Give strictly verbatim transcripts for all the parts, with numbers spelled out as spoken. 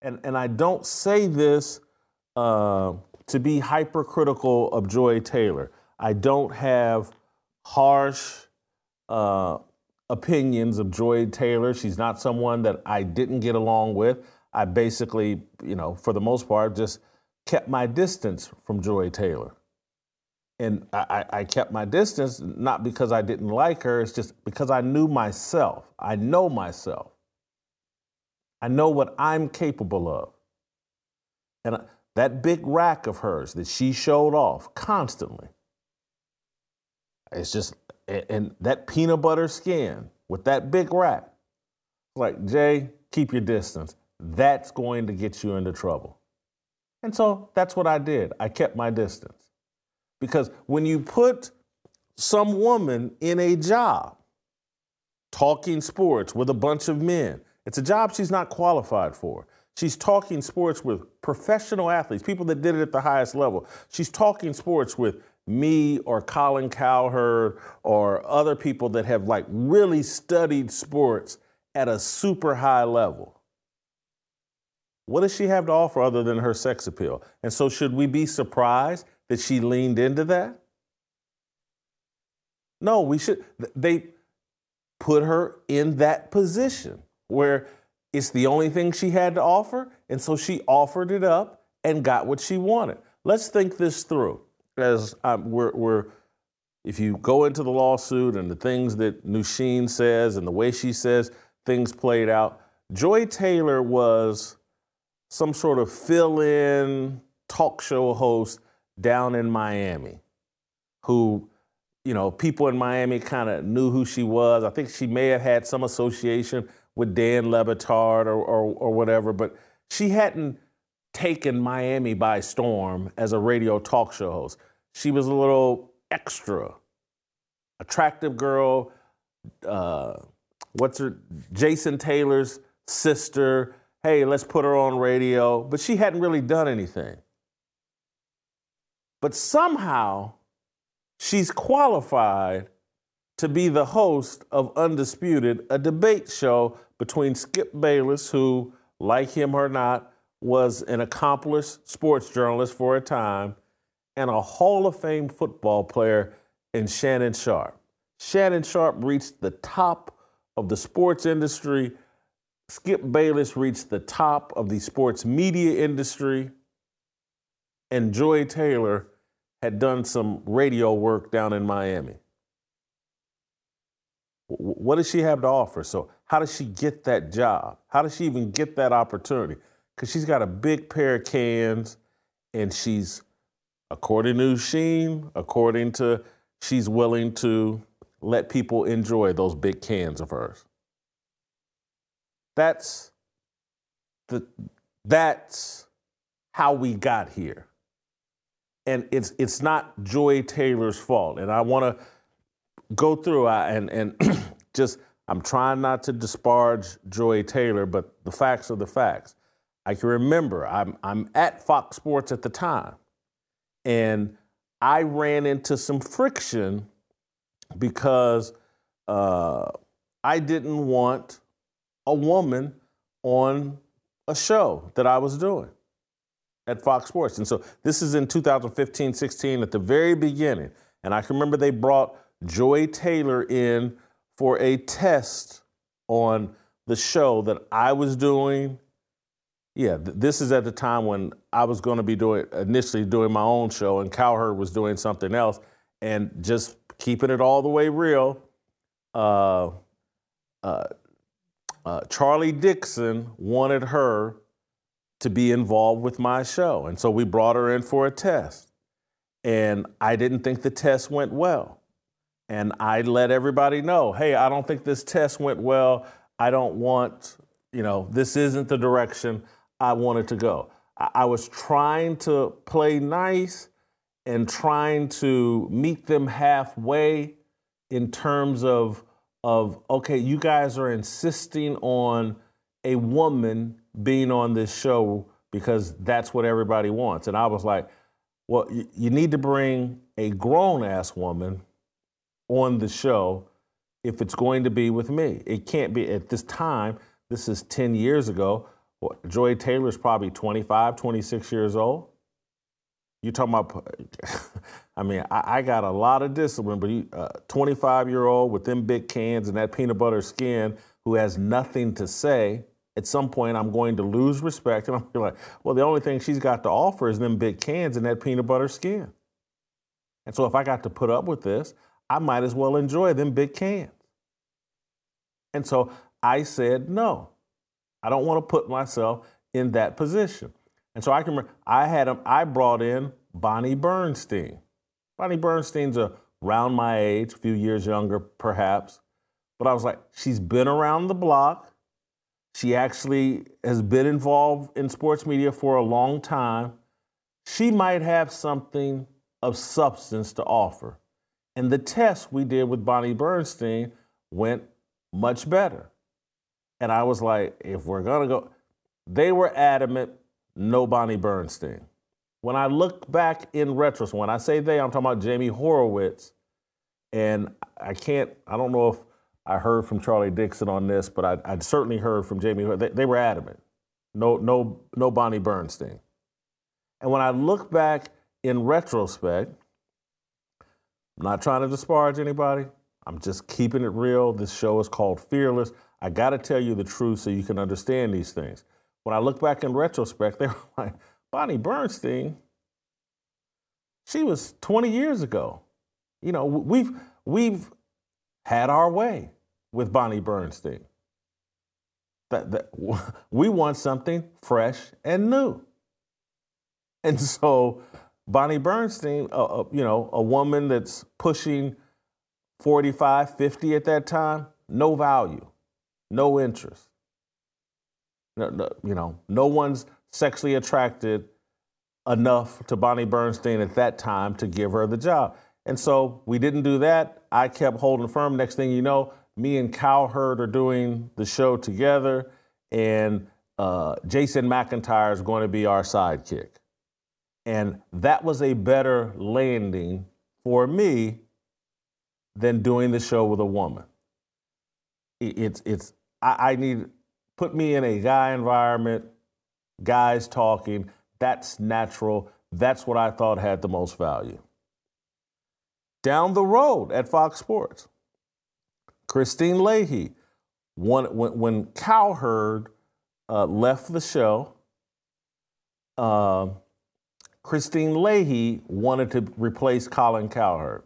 And, and I don't say this uh, to be hypercritical of Joy Taylor. I don't have harsh uh, opinions of Joy Taylor. She's not someone that I didn't get along with. I basically, you know, for the most part, just kept my distance from Joy Taylor. And I, I kept my distance not because I didn't like her, it's just because I knew myself. I know myself. I know what I'm capable of. And that big rack of hers that she showed off constantly, it's just, and that peanut butter skin with that big rack, like, Jay, keep your distance. That's going to get you into trouble. And so that's what I did. I kept my distance. Because when you put some woman in a job, talking sports with a bunch of men, it's a job she's not qualified for. She's talking sports with professional athletes, people that did it at the highest level. She's talking sports with me or Colin Cowherd or other people that have like really studied sports at a super high level. What does she have to offer other than her sex appeal? And so should we be surprised that she leaned into that? No, we should. They put her in that position where it's the only thing she had to offer, and so she offered it up and got what she wanted. Let's think this through. As um, we're, we're, if you go into the lawsuit and the things that Nusheen says and the way she says things played out, Joy Taylor was some sort of fill-in talk show host down in Miami who, you know, people in Miami kind of knew who she was. I think she may have had some association with Dan Le Batard or, or, or whatever, but she hadn't taken Miami by storm as a radio talk show host. She was a little extra, attractive girl, uh, what's her, Jason Taylor's sister. Hey, let's put her on radio. But she hadn't really done anything. But somehow she's qualified to be the host of Undisputed, a debate show between Skip Bayless, who, like him or not, was an accomplished sports journalist for a time, and a Hall of Fame football player in Shannon Sharpe. Shannon Sharpe reached the top of the sports industry. Skip Bayless reached the top of the sports media industry. And Joy Taylor had done some radio work down in Miami. What does she have to offer? So how does she get that job? How does she even get that opportunity? Because she's got a big pair of cans, and she's, according to Sheen, according to, she's willing to let people enjoy those big cans of hers. That's the, that's how we got here. And it's it's not Joy Taylor's fault. And I want to go through I, and and just, I'm trying not to disparage Joy Taylor, but the facts are the facts. I can remember I'm I'm at Fox Sports at the time, and I ran into some friction because uh, I didn't want a woman on a show that I was doing at Fox Sports. And so this is in two thousand fifteen, sixteen, at the very beginning. And I can remember they brought Joy Taylor in for a test on the show that I was doing. Yeah, th- this is at the time when I was going to be doing, initially doing my own show, and Cowherd was doing something else. And just keeping it all the way real, uh, uh, uh, Charlie Dixon wanted her to be involved with my show. And so we brought her in for a test. And I didn't think the test went well. And I let everybody know, hey, I don't think this test went well. I don't want, you know, this isn't the direction I wanted to go. I, I was trying to play nice and trying to meet them halfway in terms of, of, okay, you guys are insisting on a woman being on this show because that's what everybody wants. And I was like, well, you, you need to bring a grown-ass woman on the show if it's going to be with me. It can't be at this time. This is ten years ago. What, Joy Taylor's probably twenty-five, twenty-six years old. You talking about, I mean, I, I got a lot of discipline, but you, uh, twenty-five-year-old with them big cans and that peanut butter skin who has nothing to say, at some point I'm going to lose respect. And I'm like, well, the only thing she's got to offer is them big cans and that peanut butter skin. And so if I got to put up with this, I might as well enjoy them big cans. And so I said, no, I don't want to put myself in that position. And so I can remember, I had him, I brought in Bonnie Bernstein. Bonnie Bernstein's around my age, a few years younger, perhaps. But I was like, she's been around the block. She actually has been involved in sports media for a long time. She might have something of substance to offer. And the test we did with Bonnie Bernstein went much better. And I was like, if we're going to go, they were adamant, no Bonnie Bernstein. When I look back in retrospect, when I say they, I'm talking about Jamie Horowitz. And I can't, I don't know if I heard from Charlie Dixon on this, but I, I'd certainly heard from Jamie. They, they were adamant. No, no, no Bonnie Bernstein. And when I look back in retrospect, I'm not trying to disparage anybody. I'm just keeping it real. This show is called Fearless. I got to tell you the truth so you can understand these things. When I look back in retrospect, they were like, Bonnie Bernstein, she was twenty years ago. You know, we've we've had our way with Bonnie Bernstein. That, that we want something fresh and new. And so Bonnie Bernstein, uh, uh, you know, a woman that's pushing forty-five, fifty at that time, no value, no interest. No, no, you know, no one's sexually attracted enough to Bonnie Bernstein at that time to give her the job. And so we didn't do that. I kept holding firm. Next thing you know, me and Cowherd are doing the show together, and uh, Jason McIntyre is going to be our sidekick. And that was a better landing for me than doing the show with a woman. It's, it's, I, I need, put me in a guy environment, guys talking. That's natural. That's what I thought had the most value. Down the road at Fox Sports, Christine Leahy, one, when, when Cowherd uh, left the show, uh, Christine Leahy wanted to replace Colin Cowherd.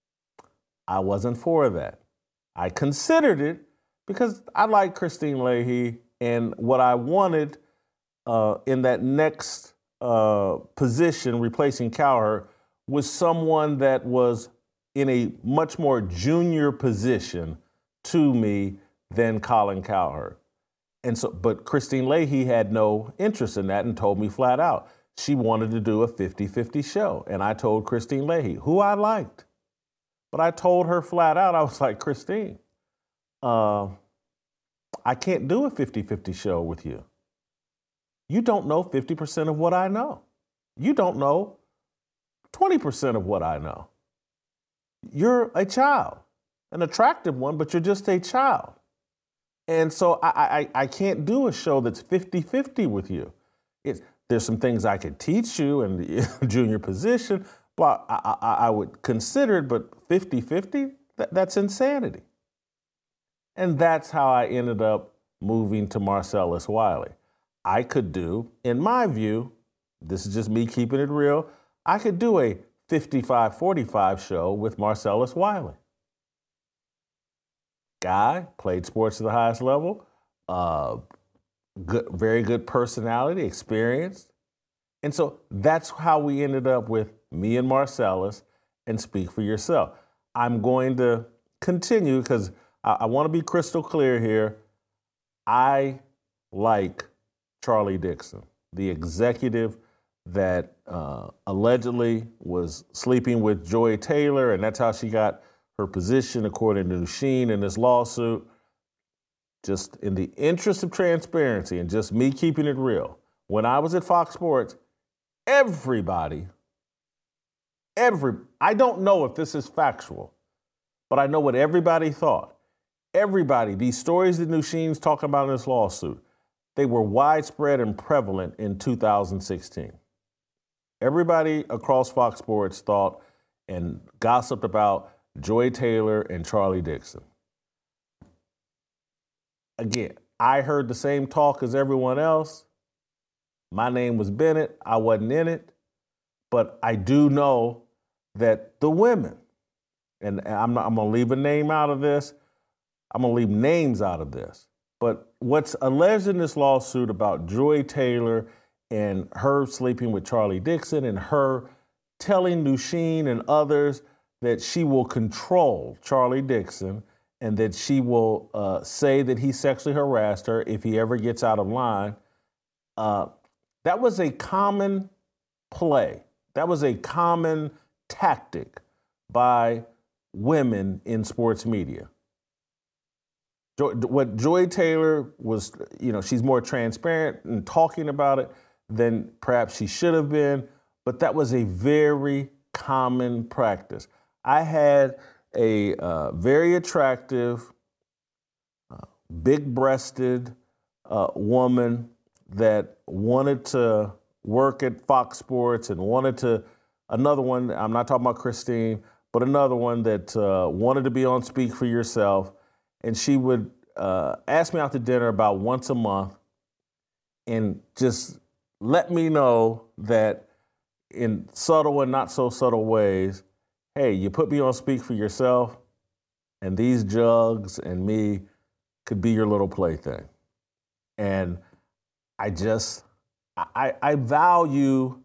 I wasn't for that. I considered it because I like Christine Leahy, and what I wanted uh, in that next uh, position, replacing Cowherd, was someone that was in a much more junior position to me than Colin Cowherd. And so, but Christine Leahy had no interest in that and told me flat out she wanted to do a fifty-fifty show. And I told Christine Leahy, who I liked, but I told her flat out, I was like, Christine, uh, I can't do a fifty-fifty show with you. You don't know fifty percent of what I know. You don't know twenty percent of what I know. You're a child, an attractive one, but you're just a child. And so I, I, I can't do a show that's fifty-fifty with you. It's, there's some things I could teach you in the junior position, but I, I, I would consider it, but fifty-fifty, that, that's insanity. And that's how I ended up moving to Marcellus Wiley. I could do, in my view, this is just me keeping it real, I could do a fifty-five forty-five show with Marcellus Wiley. Guy, played sports at the highest level, uh, good, very good personality, experienced. And so that's how we ended up with me and Marcellus and Speak for Yourself. I'm going to continue because I, I want to be crystal clear here. I like Charlie Dixon, the executive that uh, allegedly was sleeping with Joy Taylor, and that's how she got her position, according to Nusheen, in this lawsuit. Just in the interest of transparency and just me keeping it real, when I was at Fox Sports, everybody, every, I don't know if this is factual, but I know what everybody thought. Everybody, these stories that Nusheen's talking about in this lawsuit, they were widespread and prevalent in two thousand sixteen. Everybody across Fox Sports thought and gossiped about Joy Taylor and Charlie Dixon. Again, I heard the same talk as everyone else. My name was Bennett. I wasn't in it. But I do know that the women, and I'm, not, I'm going to leave a name out of this. I'm going to leave names out of this. But what's alleged in this lawsuit about Joy Taylor and her sleeping with Charlie Dixon and her telling Nusheen and others that she will control Charlie Dixon and that she will uh, say that he sexually harassed her if he ever gets out of line, uh, that was a common play. That was a common tactic by women in sports media. Jo- what Joy Taylor was, you know, she's more transparent in talking about it than perhaps she should have been, but that was a very common practice. I had a uh, very attractive, uh, big-breasted uh, woman that wanted to work at Fox Sports and wanted to, another one, I'm not talking about Christine, but another one that uh, wanted to be on Speak for Yourself. And she would uh, ask me out to dinner about once a month and just let me know that in subtle and not so subtle ways, hey, you put me on Speak for Yourself, and these jugs and me could be your little plaything. And I just, I, I value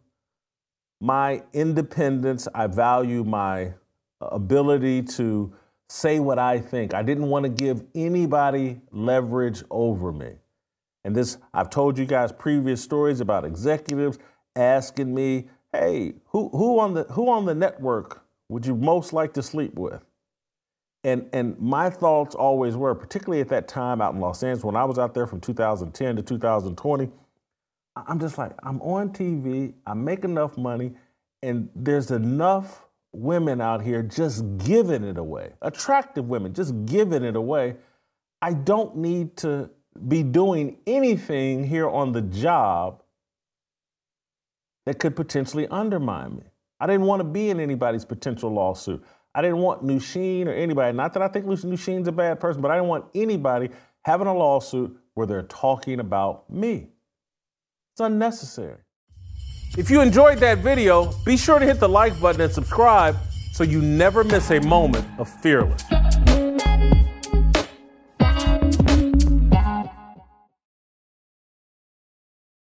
my independence. I value my ability to say what I think. I didn't want to give anybody leverage over me. And this, I've told you guys previous stories about executives asking me, hey, who who on the who on the network would you most like to sleep with? And and my thoughts always were, particularly at that time out in Los Angeles, when I was out there from two thousand ten to two thousand twenty, I'm just like, I'm on T V, I make enough money, and there's enough women out here just giving it away, attractive women just giving it away. I don't need to be doing anything here on the job that could potentially undermine me. I didn't want to be in anybody's potential lawsuit. I didn't want Nusheen or anybody, not that I think Nusheen's a bad person, but I didn't want anybody having a lawsuit where they're talking about me. It's unnecessary. If you enjoyed that video, be sure to hit the like button and subscribe so you never miss a moment of Fearless.